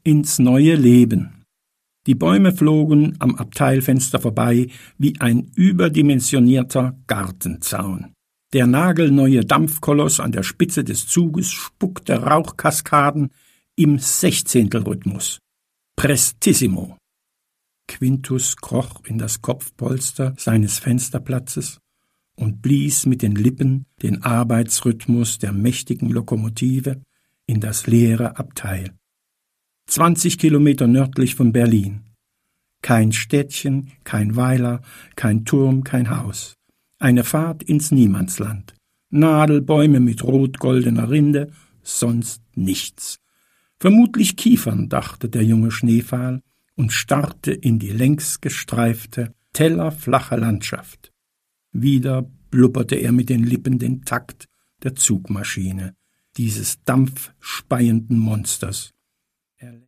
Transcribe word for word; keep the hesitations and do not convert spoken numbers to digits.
ins neue Leben. Die Bäume flogen am Abteilfenster vorbei wie ein überdimensionierter Gartenzaun. Der nagelneue Dampfkoloss an der Spitze des Zuges spuckte Rauchkaskaden im Sechzehntelrhythmus. Prestissimo. Quintus kroch in das Kopfpolster seines Fensterplatzes und blies mit den Lippen den Arbeitsrhythmus der mächtigen Lokomotive in das leere Abteil. Zwanzig Kilometer nördlich von Berlin. Kein Städtchen, kein Weiler, kein Turm, kein Haus. Eine Fahrt ins Niemandsland. Nadelbäume mit rot-goldener Rinde, sonst nichts. Vermutlich Kiefern, dachte der junge Schneefahl und starrte in die längs gestreifte, tellerflache Landschaft. Wieder blubberte er mit den Lippen den Takt der Zugmaschine, dieses dampfspeienden Monsters.